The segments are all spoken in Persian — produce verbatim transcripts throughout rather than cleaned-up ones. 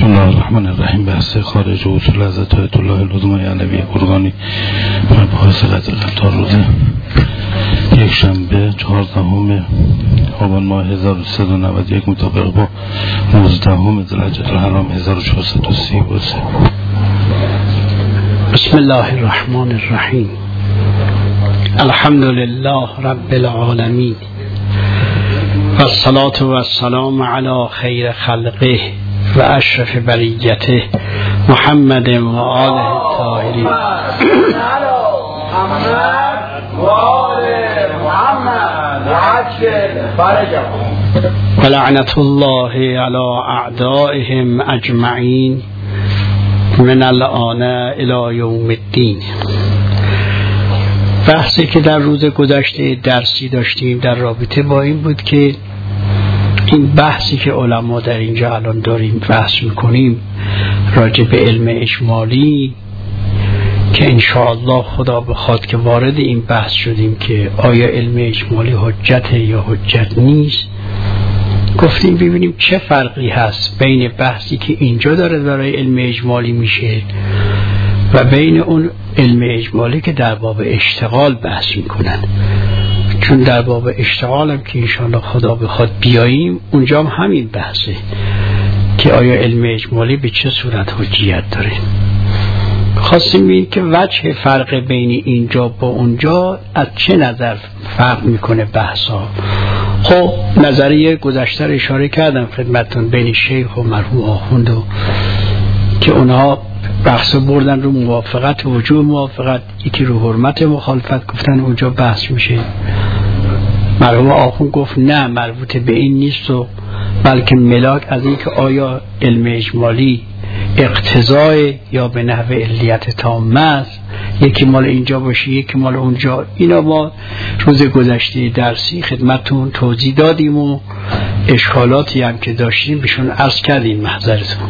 الله الرحمن الرحیم. بحث خارج و اصول حضرت آیت الله العظمای علوی قرآنی مباحث قدر تا روز یک شنبه چهاردهم آبان ماه هزار و سیصد و نود و یک مطابق با نوزدهم ذوالحجة الحرام هزار و چهارصد و سی و سه. بسم الله الرحمن الرحیم. الحمد لله رب العالمین و الصلاة و السلام علی خیر خلقه و اشرف بریته محمد و آله الطاهرین. و لعنت الله علی اعدائهم اجمعین من الآن الی یوم الدین. بحثی که در روز گذشته درسی داشتیم در رابطه با این بود که این بحثی که علما در اینجا الان داریم بحث میکنیم راجع به علم اجمالی که انشاءالله خدا بخواد که وارد این بحث شدیم که آیا علم اجمالی حجت یا حجت نیست، گفتیم ببینیم چه فرقی هست بین بحثی که اینجا داره برای علم اجمالی میشه و بین اون علم اجمالی که در باب اشتغال بحث میکنن. چون در باب اشتغال هم که انشاءالله خدا بخواد بیاییم اونجا هم همین بحثه که آیا علم اجمالی به چه صورت حجیت داره. خواستیم ببینیم که وجه فرق بین اینجا با اونجا از چه نظر فرق میکنه بحثا. خب نظریه گذشته رو اشاره کردم خدمتتون بین شیخ و مرحوم آخوند و که اونها بحث بردن رو موافقت و وجوب موافقت، یکی رو حرمت مخالفت گفتن اونجا بحث میشه. مرحوم آخوند گفت نه مربوط به این نیست و بلکه ملاک از این که آیا علم اجمالی اقتضای یا به نحو علیت تامه است، یکی مال اینجا باشه یکی مال اونجا. اینا ما روز گذشته درسی خدمتون توضیح دادیم و اشکالاتی هم که داشتیم بهشون عرض کردیم محضرتون.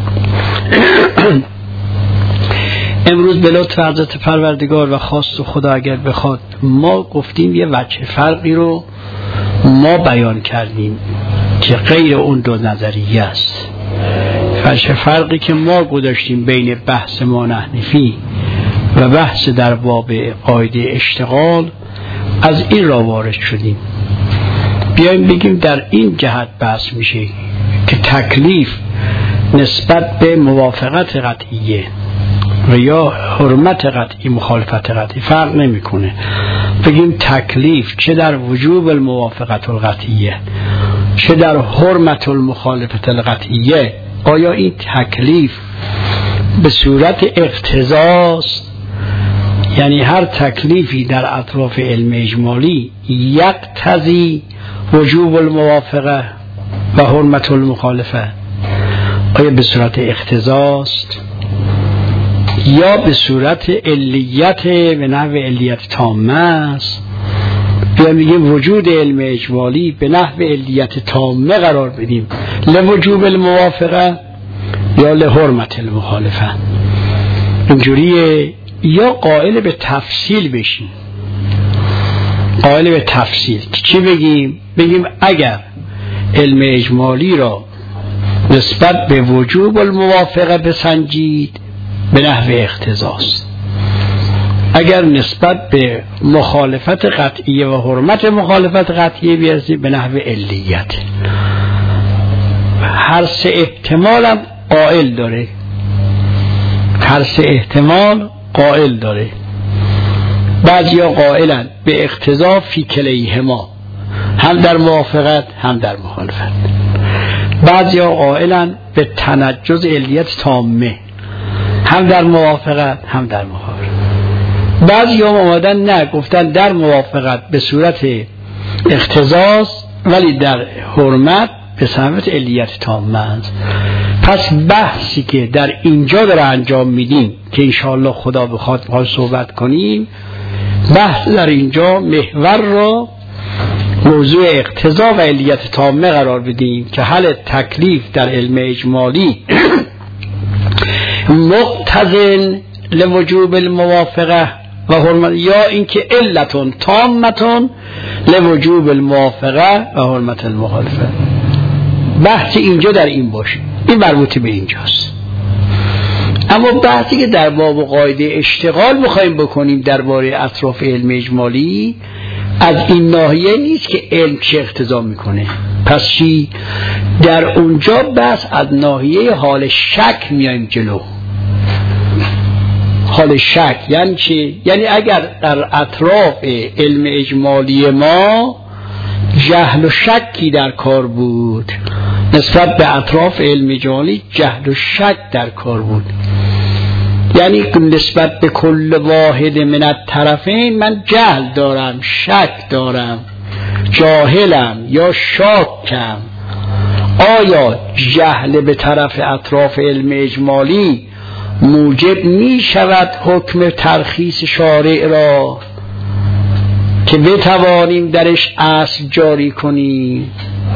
امروز به لطف حضرت پروردگار و خواست خدا اگر بخواد ما گفتیم یه وجه فرقی رو ما بیان کردیم که غیر اون دو نظریه است. وجه فرقی که ما گذاشتیم بین بحث ما حنفی و بحث در باب قاعده اشتغال از این را وارد شدیم. بیایم بگیم در این جهت بحث میشه که تکلیف نسبت به موافقت قطعیه و یا حرمت قطعی مخالفت قطعی فرق نمیکنه. بگیم تکلیف چه در وجوب الموافقت القطعیه چه در حرمت المخالفت القطعیه، آیا این تکلیف به صورت اقتضاست، یعنی هر تکلیفی در اطراف علم اجمالی یقتضی وجوب الموافقه و حرمت المخالفه، آیا به صورت اقتضاست یا به صورت علیت به نحو علیت تامه است؟ یا میگیم وجود علم اجمالی به نحو علیت تامه قرار بدیم لوجوب الموافقه یا لحرمت المخالفه. اینجوریه یا قائل به تفصیل بشیم. قائل به تفصیل چی بگیم؟ بگیم اگر علم اجمالی را نسبت به وجوب الموافقه بسنجید به نحو اقتضاست، اگر نسبت به مخالفت قطعیه و حرمت مخالفت قطعیه بیارزید به نحو علیت. هر سه احتمال هم قائل داره، هر سه احتمال قائل داره. بعضی ها قائلن به اقتضا فی کلیهما، هم در موافقت هم در مخالفت. بعضی ها قائلن به تنجز علیت تامه، هم در موافقت هم در مخالفت. بعضی هم آمدن نه گفتن در موافقت به صورت اقتضاست ولی در حرمت به صورت علیت تامه است. پس بحثی که در اینجا داره انجام میدیم که انشاءالله خدا بخواد باید صحبت کنیم، بحث در اینجا محور را موضوع اقتضا و علیت تامه قرار بدیم که حل تکلیف در علم اجمالی مقتضن لوجوب الموافقه و حرمت یا اینکه علتون تامتون لوجوب الموافقه و حرمت المخالفه. بحث اینجا در این باشه، این مربوط به اینجاست. اما بحثی که در باب قاعده اشتغال میخوایم بکنیم درباره اطراف علم اجمالی از این ناحیه نیست که علم چه اقتضا میکنه. پس چی؟ در اونجا بس از ناحیه حال شک میایم جلو. حال شک یعنی چی؟ یعنی اگر در اطراف علم اجمالی ما جهل و شکی در کار بود، نسبت به اطراف علم اجمالی جهل و شک در کار بود، یعنی نسبت به کل واحد من الطرفین من جهل دارم، شک دارم، جاهلم یا شاکم. آیا جهل به طرف اطراف علم اجمالی موجب می شود حکم ترخیص شارع را که بتوانیم درش اصل جاری کنیم،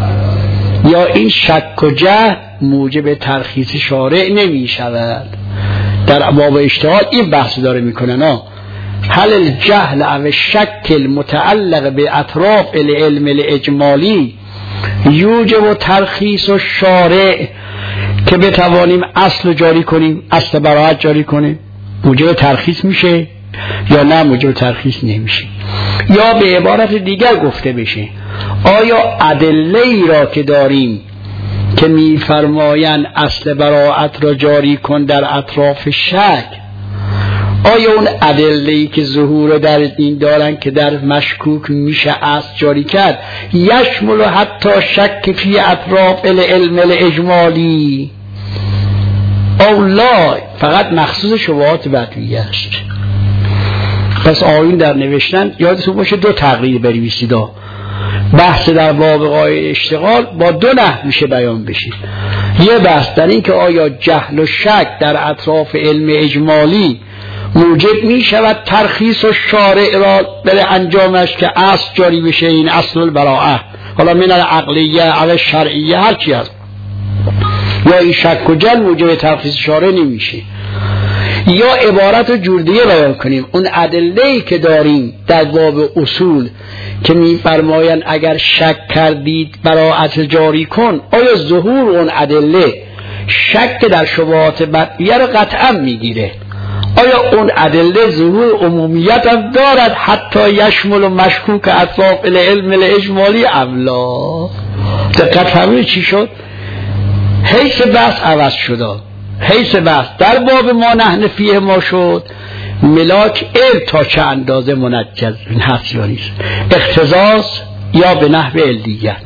یا این شک و جهل موجب ترخیص شارع نمی شود؟ در باب اشتغال این بحث داره میکنن ها. هل الجهل او شک المتعلق به اطراف العلم الاجمالی یوجب ترخیص و شارع که بتوانیم اصل جاری کنیم، اصل براعت جاری کنیم، موجب ترخیص میشه یا نه موجب ترخیص نمیشه؟ یا به عبارت دیگر گفته بشه آیا ادله ای را که داریم که میفرمایند اصل براعت را جاری کن در اطراف شک، آیا اون ادله‌ای که ظهور در دین دارن که در مشکوک میشه اصل جاری کرد یشمل حتی شک فی اطراف العلم الاجمالی او لا فقط مخصوص شبهات بدویه است؟ پس آیین در نوشتن یادتون باشه دو تقریر بنویسید. بحث در باب قاعده اشتغال با دو نحو میشه بیان بشه. یه بحث در این که آیا جهل و شک در اطراف علم اجمالی موجب می شود ترخیص و شارع را بره انجامش که اصل جاری بشه، این اصل البراءه، حالا من العقلیه او شرعیه هر چی هست، یا این شک و جهل موجب ترخیص شارع نمیشه. یا عبارت رو جور دیگه بیان کنیم، اون ادله‌ای که داریم در باب اصول که می‌فرمایند اگر شک کردید براعت جاری کن، آیا ظهور اون ادله شک در شبهات بدیه رو قطعا میگیره؟ آیا اون ادله ظهور عمومیت هم دارد حتی یشمل و مشکوک اطراف العلم الاجمالی اولا؟ دقت فهمید چی شد؟ حیث بحث عوض شده، حیث بحث در باب ما نحن فیه ما شد ملاک علم تا چه اندازه منجز این هست یا نیست، اختصاص یا به نحو علدیت.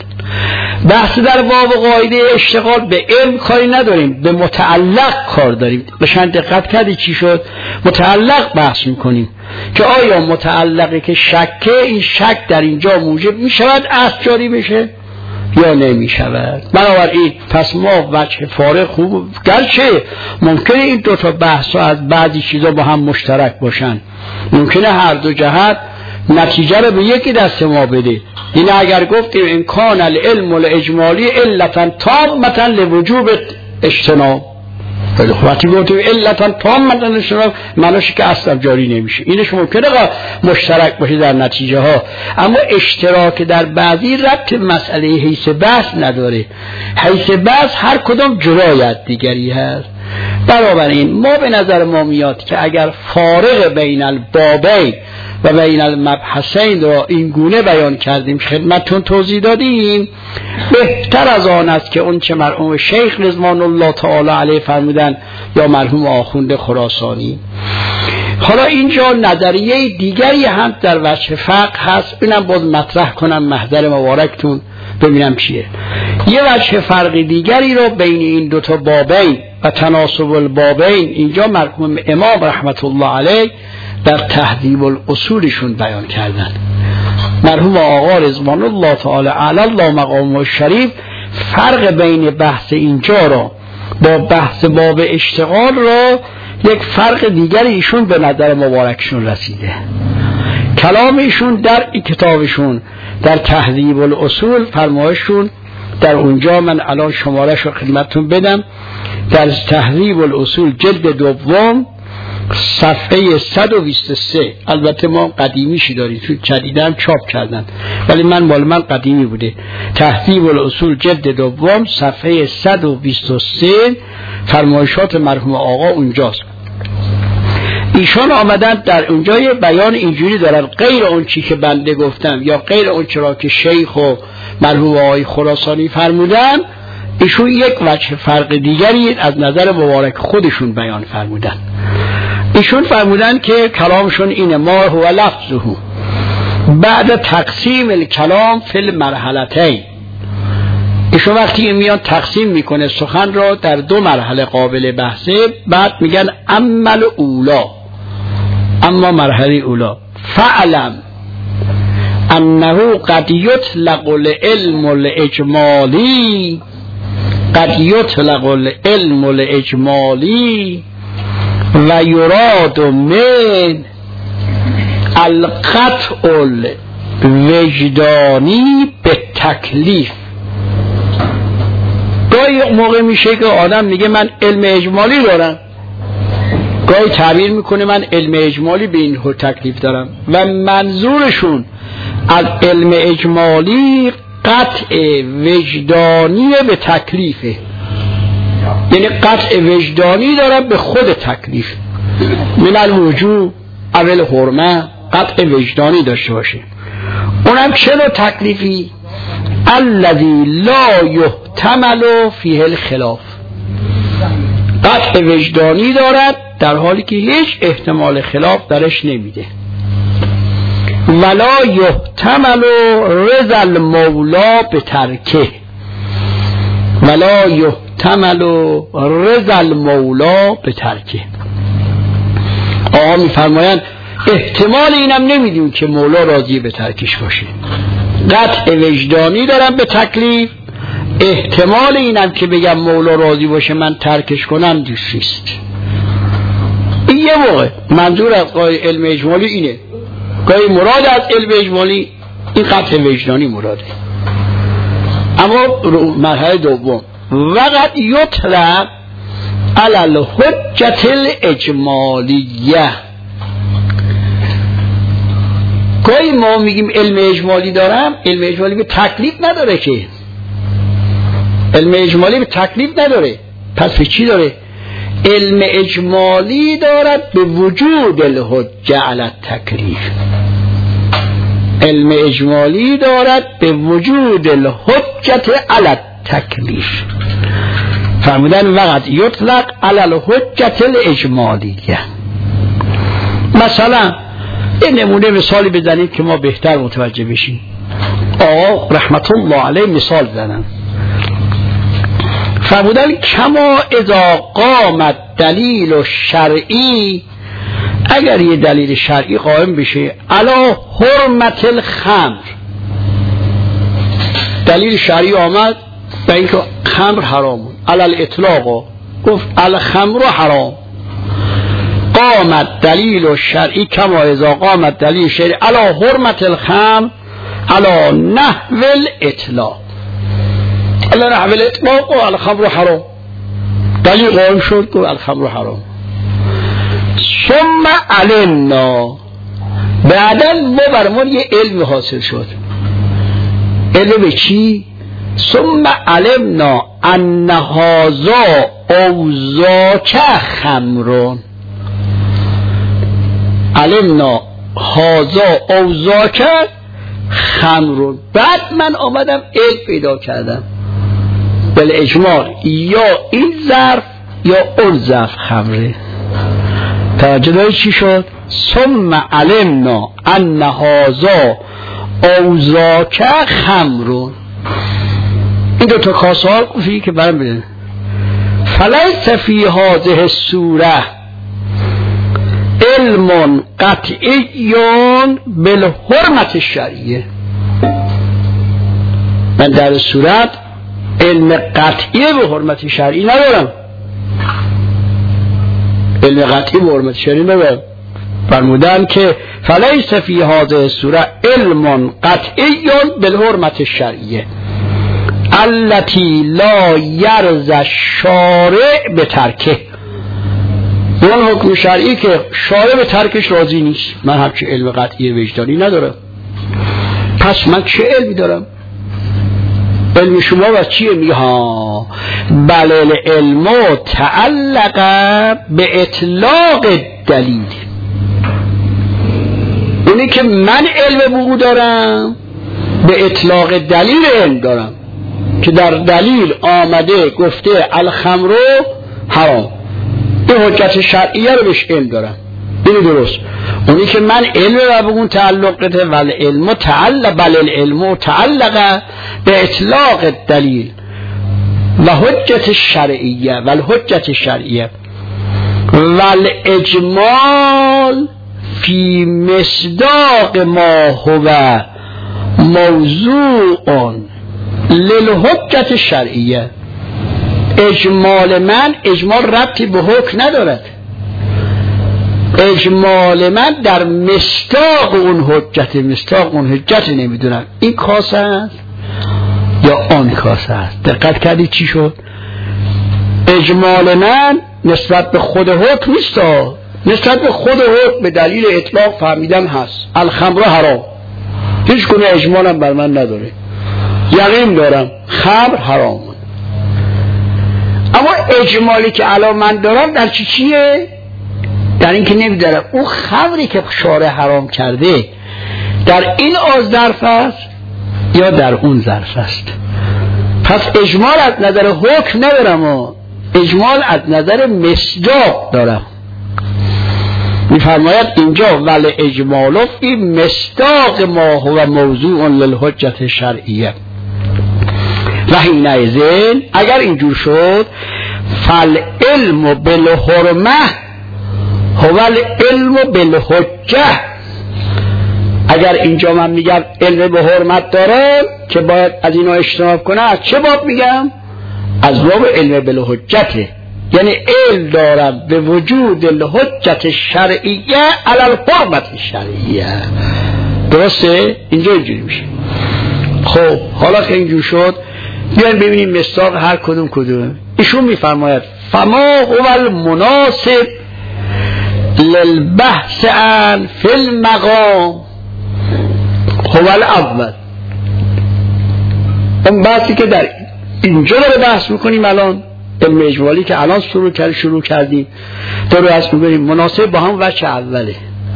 بحث در باب قاعده اشتغال به علم کاری نداریم، به متعلق کار داریم. بشن دقت کردی چی شد؟ متعلق بحث میکنیم که آیا متعلقی که شکه، این شک در اینجا موجب میشود اصل جاری بشه یا نمی شود؟ بنابراین پس ما وجه فارغ خوب، گرچه ممکنه این دو تا بحث ها از بعضی چیزا با هم مشترک باشن، ممکنه هر دو جهت نتیجه رو به یکی دست ما بده. این اگر گفتیم امکان العلم الاجمالی علتا تامتا لوجوب اجتناب، ولی وقتی گفتیم علتا تامتا اجتناب معناش که اصلا جاری نمیشه. اینش ممکنه مشترک باشه در نتیجه ها، اما اشتراک در بعضی ربط مسئله حیث بحث نداره. حیث بحث هر کدام جرایت دیگری هست. بنابراین ما به نظر ما میاد که اگر فارق بین البابین و بین المبحثین را این گونه بیان کردیم خدمتتون توضیح دادیم، بهتر از آن است که اون چه مرحوم شیخ رضوان الله تعالی علیه فرمودن یا مرحوم آخوند خراسانی. حالا اینجا نظریه دیگری هم در وجه فقه هست، اینم باز مطرح کنم محضر مبارکتون ببینم چیه. یه وجه فرق دیگری رو بین این دوتا بابین و تناسب البابین اینجا مرحوم امام رحمت الله علیه در تهذیب الاصولشون بیان کردن. مرحوم آقا رضوان الله تعالی علی الله مقامه شریف فرق بین بحث اینجا را با بحث باب اشتغال را یک فرق دیگری ایشون به نظر مبارکشون رسیده. کلام ایشون در کتابشون در تهذیب الاصول فرمایشون در اونجا من الان شمارش رو خدمتتون بدم، در تهذیب الاصول جلد دوم صفحه صد و بیست و سه. البته ما قدیمیشی داریم چون جدیداً چاپ کردن، ولی من مال من قدیمی بوده. تهذیب الاصول جلد دوم صفحه صد و بیست و سه فرمایشات مرحوم آقا اونجاست. ایشان آمدن در اونجا یه بیان اینجوری دارن، غیر اون چی که بنده گفتم یا غیر اون چرا که شیخ و مرحوم آقای خراسانی فرمودن، ایشون یک وجه فرق دیگری از نظر مبارک خودشون بیان فرمودن. ایشون فرمودن که کلامشون اینه: ما هو لفظه بعد تقسیم الکلام فی المرحلتین. ایشون وقتی میان تقسیم میکنه سخن را در دو مرحله قابل بحثه، بعد میگن اما اولا، اما مرحله اولا فعلم انه قد یطلق العلم الاجمالی، قد یطلق العلم الاجمالی و یراد من القطع الوجدانی به تکلیف. گاهی موقع میشه که آدم میگه من علم اجمالی دارم، گاهی تعبیر میکنه من علم اجمالی به این حد تکلیف دارم، و منظورشون از علم اجمالی قطع وجدانی به تکلیفه، یعنی قطع وجدانی دارم به خود تکلیف. من الوجوب اول حرمه قطع وجدانی داشته باشه. اونم چه نوع تکلیفی؟ الذی لا یحتمل فیه الخلاف، قطع وجدانی دارد در حالی که هیچ احتمال خلاف درش نمیده. ولا یحتمل رضا المولا به ترکه، ولا یحتمل رضا المولا به ترکه. آقا میفرمایند احتمال اینم نمیدیم که مولا راضی به ترکش باشه. قطع وجدانی دارم به تکلیف، احتمال اینم که بگم مولا راضی باشه من ترکش کنم دوستیست. این یه موقع منظور از علم اجمالی اینه، گاهی مراد از علم اجمالی این قطع وجدانی مراده. اما مرحله دوم وقت یطلق علی الحجت الاجمالیه. گاهی ما میگیم علم اجمالی دارم، علم اجمالی به تکلیف نداره که، علم اجمالی به تکلیف نداره. پس به چی داره؟ علم اجمالی دارد به وجود الحجه علی التکلیف، علم اجمالی دارد به وجود الحجت علی التکلیف. فرمودن وقت یطلق علی الحجت الاجمالیه. مثلا این نمونه مثالی بزنید که ما بهتر متوجه بشیم. آقا رحمت الله علیه مثال زدن، فرمودن کما اذا قامت دلیل شرعی، اگر یه دلیل شرعی قائم بشه علی حرمت الخمر، دلیل شرعی آمد به اینکه خمر حرام، علی الاطلاق گفت الخمر حرام، قامت دلیل شرعی کما اذا قامت دلیل شرعی علی حرمت الخمر علی نحو الاطلاق، علی نحو الاطلاق و الخمر حرام، دلیل قائم شد که الخمر حرام. ثم علمنا، بعدا ما برمون یه علم حاصل شد. علم به چی؟ ثم علمنا ان هذا اوزاک خمرون، علمنا هذا اوزاک خمرون. بعد من آمدم علم پیدا کردم بل اجمال یا این ظرف یا اون ظرف خمره. توجه داری چی شد؟ ثم علمنا ان هذا اوزاک خمرون. این دو تا کاسه ها گفتی که برام بده فلیس فی هذه السوره علم قطعی بالحرمت الشرعیه. من در صورت علم قطعی به حرمت شرعی ندارم، علم قطعی به حرمت شرعی ندارم. فرمودن که فلیس فی هذه السوره علم قطعی بالحرمت الشرعیه التي لا يرضى الشارع بترکه. اون حکم شرعی که شارع به ترکش راضی نیست. من همچه علم قطعی وجدانی ندارم، پس من چه علمی دارم؟ علم شما و چیه؟ میگه ها بل العلم تعلق به اطلاق دلیل. اونی که من علم بگو دارم به اطلاق دلیل علم دارم که در دلیل آمده گفته الخمر حرام، این حجت شرعیه رو بهش علم دارم، این درست. اونی که من علم رو بگون تعلق ده ول علم تعلق بل العلم تعلق به اطلاق دلیل و حجت شرعیه و الحجت شرعیه و الاجمال فی مصداق ما هو موضوع للحجت شرعیه. اجمال من اجمال ربطی به حکم ندارد، اجمال من در مصداق اون حجت، مصداق اون حجت نمیدونم این کاسه است یا آن کاسه است. دقت کردی چی شد؟ اجمال من نسبت به خود حکم نیست، نسبت به خود حکم به دلیل اطلاق فهمیدن هست الخمر حرام، هیچ گونه اجمالم بر من نداره، یقین دارم خمر حرام. اما اجمالی که الان من دارم در چی چیه؟ در این که نمیدارم اون خمری که شارع حرام کرده در این آز ظرف است یا در اون ظرف است. پس اجمال از نظر حکم ندارم و اجمال از نظر مصداق دارم. میفرماید اینجا ول اجمال فی مصداق ما هو موضوع للحجت شرعیه و حینئذ اگر اینجور شد فالعلم بالحرمه هو العلم بالحجه. اگر اینجا من میگم علم به حرمت دارم که باید از اینا اجتناب کنه، از چه باب میگم؟ از باب علم بالحجته، یعنی علم دارم به وجود الحجت شرعیه علی الحرمت شرعیه. درسته؟ اینجا اینجوری میشه. خب حالا که اینجور شد بیاین ببینیم مصداق هر کدوم کدوم. ایشون میفرماید فما هو المناسب للبحث عن فی المقام هو الاول. اون بحثی که در اینجا رو بحث میکنیم الان، علم اجمالی که الان شروع کرد شروع کردیم داره بحث میکنیم، مناسب با هم وجه اوله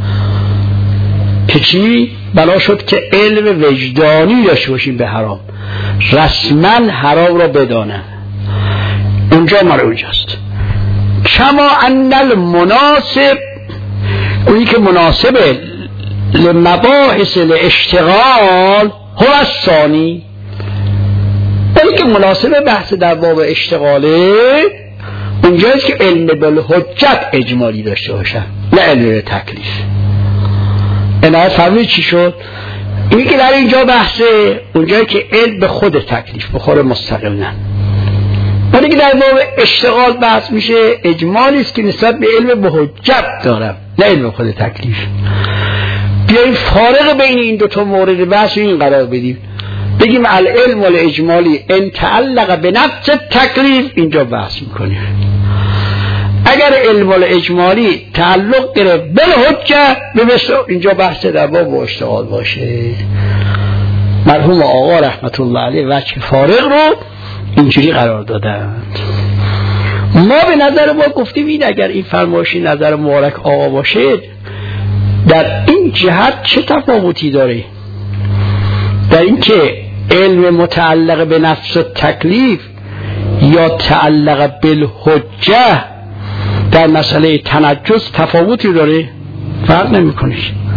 که چی؟ بلا شد که علم وجدانی داشته باشیم به حرام، رسما حرام را بدانم. اونجا مرا اونجاست. کما ان المناسب اونی که مناسبه لمباحث الاشتغال هو الثانی، اونی که مناسبه بحث در باب اشتغاله اونجاست که علم بالحجت اجمالی داشته باشن نه علم تکلیف. عنایت فرمودید چی شد؟ اینی که در اینجا بحثه اونجایی که علم به خود تکلیف بخوره مستقلا. اونی که در باب اشتغال بحث میشه اجمالی است که نسبت به علم به حجت دارم نه علم به خود تکلیف. بیاییم فارق بین این دو تا مورد بحث این قرار بدیم، بگیم العلم والاجمالی ان تعلق به نفس تکلیف اینجا بحث میکنیم. اگر علم والاجمالی تعلق داره به حجت به مثل اینجا بحث در باب اشتغال باشه. مرحوم آقا رحمت الله علیه وجه فارق رو اینجوری قرار دادند. ما به نظر ما گفتیم این اگر این فرمایشی نظر مبارک آقا باشه در این جهت چه تفاوتی داره؟ در این که علم متعلق به نفس و تکلیف یا تعلق بالحجه در مسئله تنجس تفاوتی داره؟ فرق نمی کنه.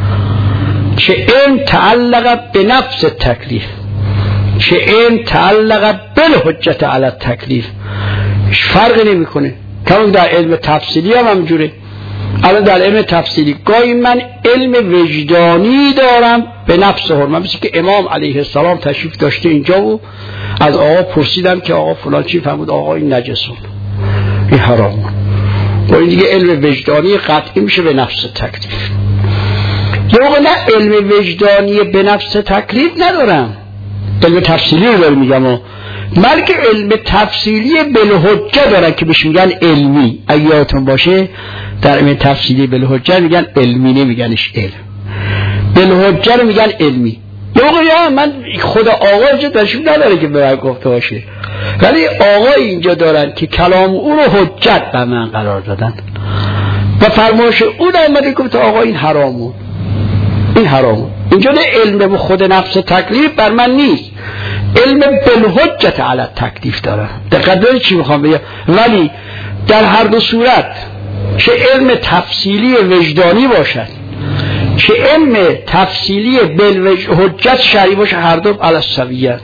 چه علم تعلق به نفس تکلیف چه علم تعلق بالحجت علی تکلیف فرق نمی کنه. کمان در علم تفصیلی هم همجوره. الان در علم تفصیلی گاهی من علم وجدانی دارم به نفس حرمت، مثل که امام علیه السلام تشریف داشته اینجا و از آقا پرسیدم که آقا فلان چی فرمود، آقا این نجسون این حرامون، و این دیگه علم وجدانی قطعی میشه به نفس تکلیف. یا نه علم وجدانی به نفس تکلیف ندارم، علم تفصیلی رو دارم میگم و بلکه علم تفصیلی بالحجه دارن که بهش میگن علمی. اگه یادتون باشه در علم تفصیلی بالحجه میگن علمی، نمیگنش علم. بالحجه رو میگن علمی. یا من خدا آقا اینجا داشتیم نداره که به من گفته باشه، ولی آقا اینجا دارن که کلام او رو حجت به من قرار دادن و فرمایش او در اومده گفت آقا این حرامون، این حرامون. اینجا نه علم به خود نفس تکلیف بر من نیست، علم بالحجت علی تکلیف دارم. دقت دارید چی میخوام بگم؟ ولی در هر دو صورت چه علم تفصیلی وجدانی باشد چه علم تفصیلی بالحجت شرعی باشه، هر دو علی السویه.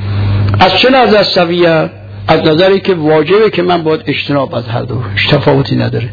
از چه نظر سویه؟ از نظری که واجبه که من باید اجتناب از هر دو، تفاوتی نداره،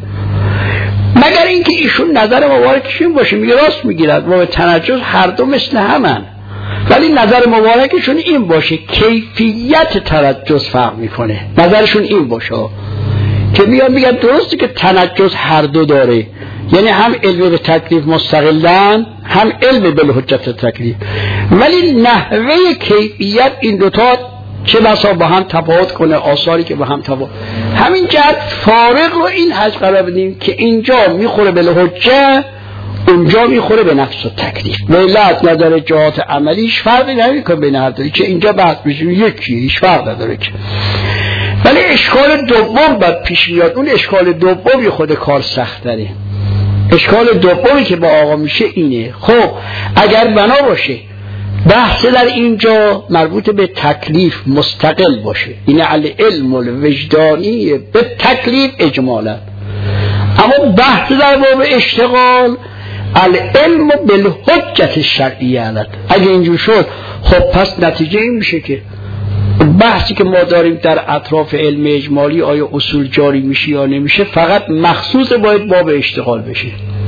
مگر اینکه ایشون نظر مبارکش این باشه، میگه راست میگیرد و به تنجس هر دو مثل همن، ولی نظر مبارکشون این باشه کیفیت تنجس فرق میکنه، نظرشون این باشه که میگن میگن درسته که تنجس هر دو داره، یعنی هم علم به تکلیف مستقلن هم علم به حجت تکلیف، ولی نحوه کیفیت این دوتا چه بسا با هم تفاوت کنه، آثاری که با هم تفاوت. همین جهت فارق رو این حج قرار بدیم که اینجا میخوره به حجت، اونجا میخوره به نفس و تکلیف. ولات نظر جهات عملیش فرقی نمیکنه بین هر دو، که اینجا بحث میشه یکی، هیچ فرق نداره که. ولی اشکال دوم بعد پیش میاد، اون اشکال دومی خود کار سخت داره. اشکال دومی که با آقا میشه اینه، خب اگر بنا باشه بحث در اینجا مربوط به تکلیف مستقل باشه، این العلم الوجدانی به تکلیف اجمالا، اما بحث در باب اشتغال العلم بالحجت شرعیه علت. اگه اینجور شد خب پس نتیجه این میشه که بحثی که ما داریم در اطراف علم اجمالی آیا اصول جاری میشه یا نمیشه فقط مخصوص باید باب اشتغال بشه.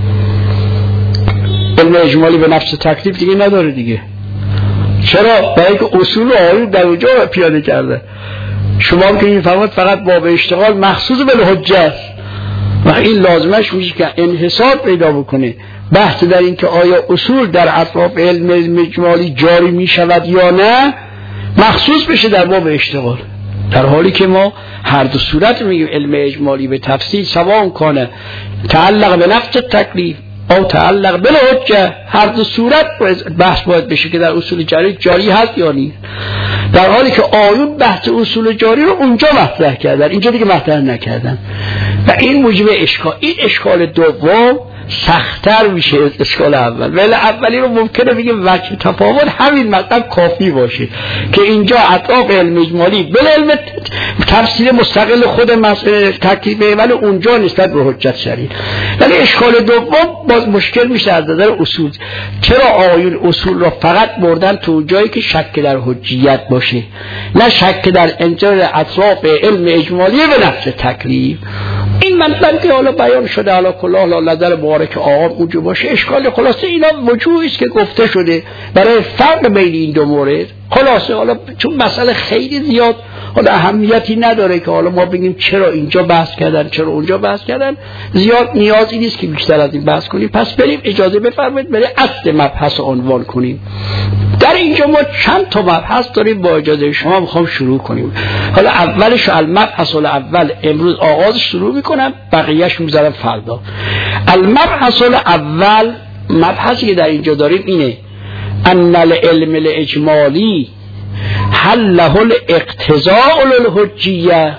علم اجمالی به نفس تکلیف دیگه نداره دیگه. چرا؟ برای که اصول آیون در اونجا پیاده کرده. شما هم که این فرمود فقط باب اشتغال مخصوص به حجت و این لازمش میشه که انحصار پیدا بکنه بحث در این که آیا اصول در اطراف علم اجمالی جاری میشود یا نه مخصوص بشه در باب اشتغال، در حالی که ما هر دو صورت میگیم علم اجمالی به تفصیل سواء کنه تعلق به نفس تکلیف او تعلق به حجت، هر دو صورت بحث باید بشه که در اصول جاری جاری هست یا نیست، در حالی که آیون بحث اصول جاری رو اونجا مطرح کردن اینجا دیگه مطرح نکردن و این موجب اشکال. این اشکال دوم سخت‌تر میشه از اشکال اول، ولی اولی رو ممکنه بگیم وجه تفاوت همین مطلب کافی باشه که اینجا اطراف علم اجمالی بل علم تفسیر مستقل خود مسئله تکلیفه، ولی اونجا نسبت به حجت شرعی. ولی اشکال دوم باز مشکل میشه از نظر اصول، چرا آیون اصول رو فقط بردن تو جایی که شک در حجیت باشه، نه شک در انجام اطراف علم اجمالی به نفس تکلیف. این مطلب که حالا بیان شده حالا کلا نظر مبارک آقا اونجا باشه اشکال خلاصه اینا وجوهی است که گفته شده برای فرق بین این دو مورد. خلاصه حالا چون مسئله خیلی زیاد حالا اهمیتی نداره که حالا ما بگیم چرا اینجا بحث کردن چرا اونجا بحث کردن، زیاد نیازی نیست که بیشتر از این بحث کنیم. پس بریم اجازه بفرمایید برای اصل مبحث عنوان کنیم. در اینجا ما چند تا مبحث داریم، با اجازه شما میخوام شروع کنیم. حالا اولش المبحث الاول امروز آغاز شروع میکنم، بقیه‌اش میذارم فردا. المبحث الاول مبحثی که در اینجا داریم اینه ان العلم الاجمالی هل له الاقتضاء للحجیه،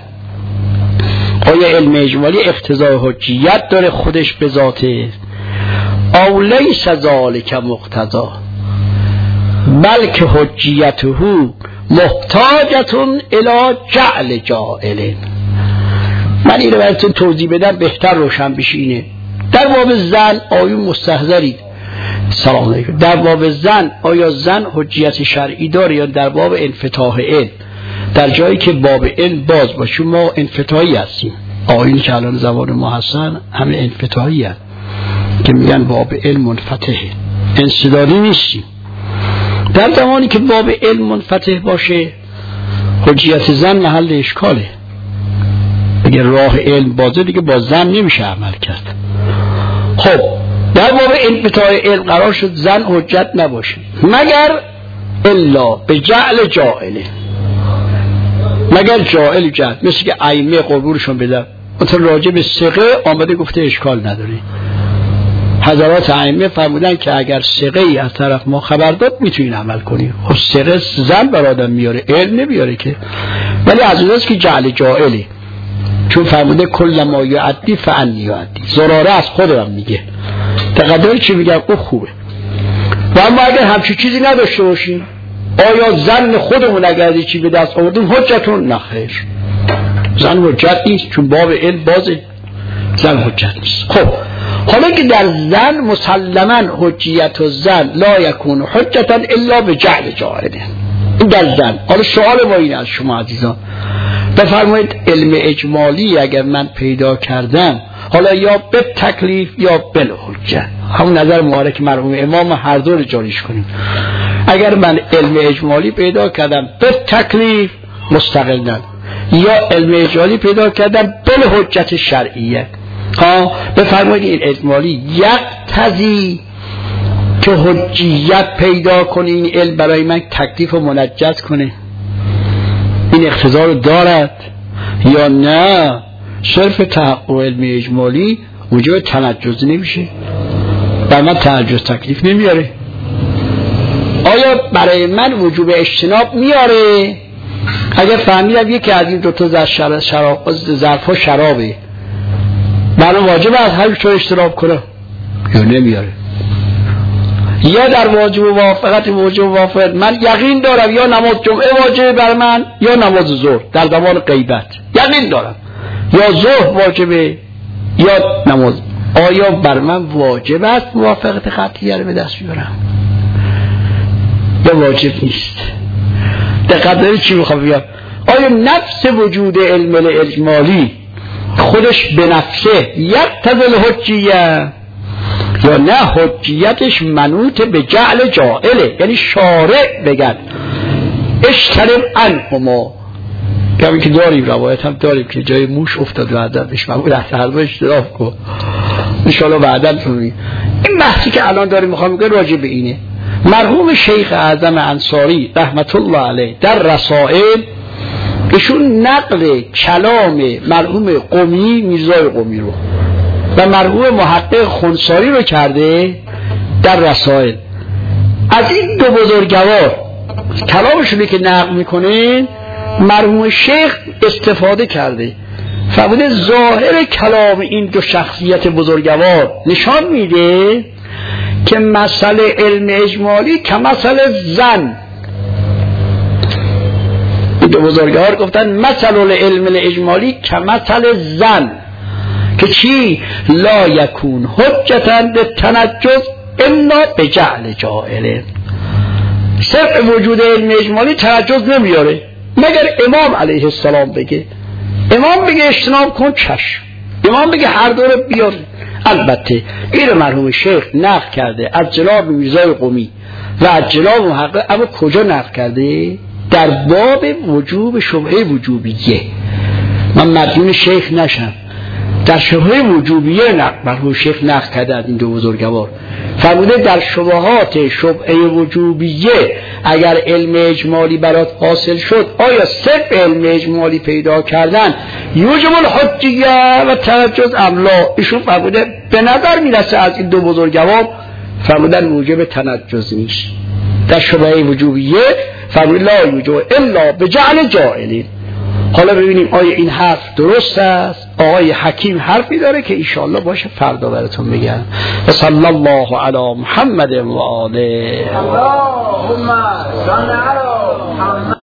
آیا علم اجمالی اقتضاء حجیت داره خودش به ذاته، او لیس ذالک مقتضا بلکه حجیته محتاجتون الی جعل جائل. من این رو براتون توضیح بدم بهتر روشن بشه. اینه در باب زن آیون مستحضرید سلام علیکم، در باب زن آیا زن حجیت شرعی داره یا در باب انفتاح علم، در جایی که باب علم باز باشه ما انفتاحی هستیم، آیین که الان زبان ما هستن همه انفتاحی هست که میگن باب علم منفتحه، انسدادی نیستیم. در زمانی که باب علم منفتح باشه حجیت زن محل اشکاله، اگر راه علم بازه دیگه با زن نمیشه عمل کرد. خب در باب انفتاح علم قرار شد زن حجت نباشه مگر الا به جعل جائله، مگر جائل جد، مثل که ائمه قبورشون بدن مثلا راجع به ثقه آمده گفته اشکال نداره. حضرات ائمه فرمودن که اگر ثقه ای از طرف ما خبر داد میتونین عمل کنیم. خب ثقه زن بر آدم میاره، علم نمیاره که. ولی از اوناست که جعل جائله، چون فرموده کل ما یعدی فعنی یعدی، زراره از خودم میگه تقدر چی میگم او خوبه. و اما اگر همچی چیزی نداشته باشیم، آیا زن خودمون اگر چی به دست آوردیم حجتون؟ نه خیر، زن حجت نیست، چون باب علم بازه، زن حجت نیست. خب حالا که در زن مسلما حجیت و زن لا یکون حجتا الا به جعل جائله، این در زن. حالا سوال ما این از شما عزیزان، بفرمایید علم اجمالی اگر من پیدا کردم، حالا یا به تکلیف یا بل حجت، همون نظر مبارک مرحوم امام هر دو رو جاریش کنیم. اگر من علم اجمالی پیدا کردم به تکلیف مستقلا، یا علم اجمالی پیدا کردم بل حجت شرعیه، ها بفرمایید این اجمالی یقتضی که حجیت پیدا کنه، این علم برای من تکلیف و منجز کنه، این اقتضا رو دارد یا نه؟ صرف تحقق علم اجمالی وجود تنجز نمیشه، بر من تنجز تکلیف نمیاره. آیا برای من وجوب اجتناب میاره؟ اگر فهمیدم یکی از این دوتا ظرف ها شرابه، من واجب از هر طور اجتناب کنه یا نمیاره؟ یا در واجب و موافقت واجب و موافقت من یقین دارم یا نماز جمعه واجب بر من یا نماز ظهر در زمان غیبت یقین دارم، یا ظهر واجبه یا نماز، آیا بر من واجب است موافقت قطعیه رو به دست بیارم یا واجب نیست؟ دقت دارید چی میخوام بگم؟ آیا نفس وجود علم اجمالی خودش به نفسه یقتضی الحجیه یا نه حجیتش منوط به جعل جائله؟ یعنی شارع بگن اشترب عنهما، کمی که داریم روایت هم داریم که جای موش افتاد و عددش معمول از هر دو اشتراف کن انشاءالله بعداً فرمید. این بحثی که الان داریم میخوام بگم راجع به اینه. مرحوم شیخ اعظم انصاری رحمت الله علیه در رسائل ایشون نقل کلام مرحوم قمی میرزای قمی رو و مرحوم محقق خنساری رو کرده در رسائل. از این دو بزرگوار کلامشونی که نقل میکنه مرحوم شیخ استفاده کرده، فرموده ظاهر کلام این دو شخصیت بزرگوار نشان میده که مسئله علم اجمالی که مسئله زن، این دو بزرگوار گفتن مسئله علم اجمالی که مسئله زن، که چی؟ لا یکون حجتا به تنجز الا به جعل جائله. صرف وجود علم اجمالی تنجز نمیاره مگر امام علیه السلام بگه، امام بگه اجتناب کن چشم، امام بگه هر دو رو بیار. البته این مرحوم شیخ نقل کرده از جناب میرزای قمی و از جناب محقق، اما کجا نقل کرده؟ در باب وجوب شبهه وجوبیه. من مدیون شیخ نشم، در شبهه وجوبیه نقل مرحوم شیخ نقل کرده از این دو بزرگوار، فرموده در شبهات شبهه وجوبیه اگر علم اجمالی برات حاصل شد، آیا صرف علم اجمالی پیدا کردن یوجب الحجیه و تنجز ام لا؟ ایشون فرموده به نظر میرسه از این دو بزرگوار فرمودن موجب تنجز نیست. در شبهه وجوبیه فرموده لا یوجب الا به جعل جائلین. حالا ببینیم آیا این حرف درست است؟ آقای حکیم حرفی داره که ایشالله باشه فردا براتون میگم. صلی الله علی محمد و آله. اللهم صل علی محمد.